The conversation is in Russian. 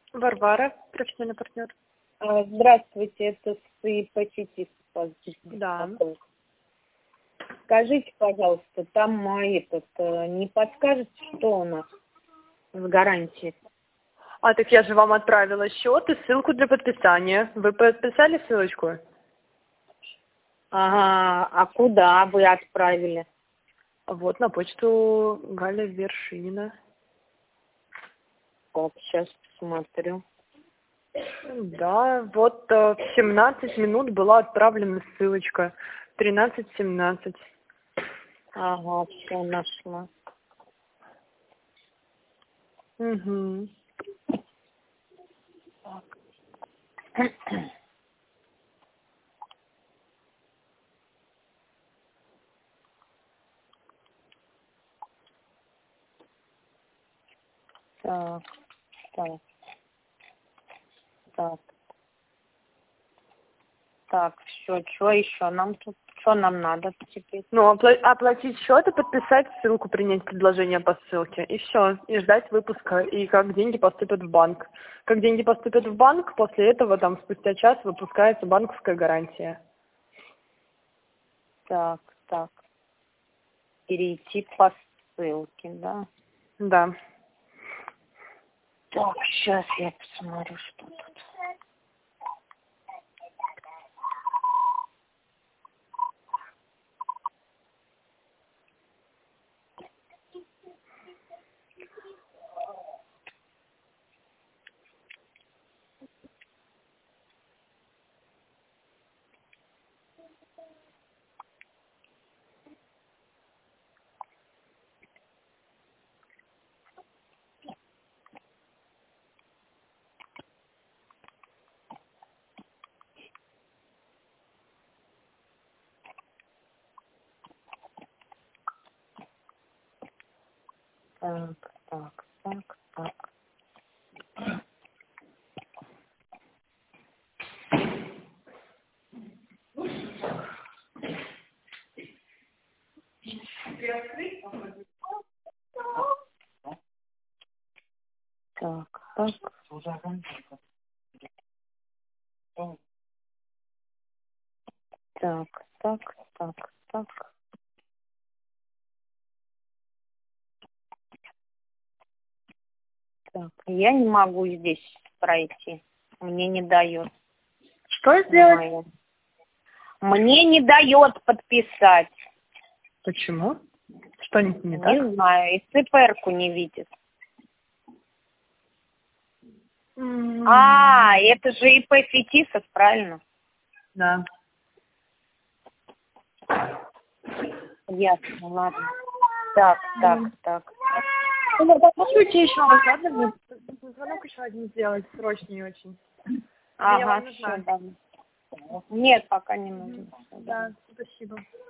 Варвара, профессиональный партнер. Здравствуйте, это ипотекист. Да. Скажите, пожалуйста, там не подскажете, что у нас с гарантией? Так я же вам отправила счет и ссылку для подписания. Вы подписали ссылочку? Ага, а куда вы отправили? Вот на почту Галя Вершинина. Так, сейчас посмотрю. Да, вот в 17 минут была отправлена ссылочка. 13:17. Ага, все нашла. Угу. Так, так, так. Так, все, что еще нам тут? Что нам надо теперь? Ну, оплатить счет и подписать ссылку, принять предложение по ссылке. И все. И ждать выпуска. И как деньги поступят в банк. Как деньги поступят в банк, после этого там спустя час выпускается банковская гарантия. Так, так. Перейти по ссылке, да? Да. Так, сейчас я посмотрю, что тут. Так, так, так, так. Так, так. Так, так, так, так. Так, я не могу здесь пройти. Мне не дает. Что сделать? Мне не дает подписать. Почему? Что-нибудь не так? Не знаю, и ЦПР-ку не видит. Это же ИП Фетисов, правильно? Да. Ясно, ладно. Так, так, так. Ну, попробуйте еще раз, ладно? Мне звонок еще один сделать, срочный очень. Я Ага, вам все, нужна. да. Нет, пока не нужно. Да, спасибо.